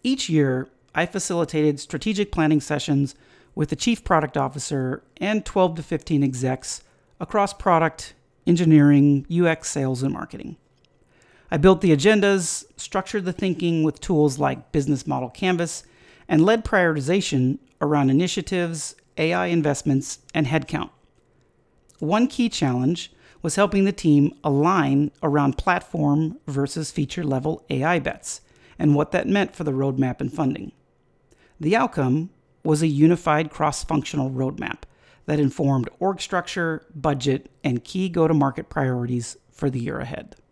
Each year, I facilitated strategic planning sessions with the chief product officer and 12 to 15 execs across product, engineering, UX, sales, and marketing. I built the agendas, structured the thinking with tools like Business Model Canvas, and led prioritization around initiatives, AI investments, and headcount. One key challenge was helping the team align around platform versus feature-level AI bets and what that meant for the roadmap and funding. The outcome was a unified cross-functional roadmap that informed org structure, budget, and key go-to-market priorities for the year ahead.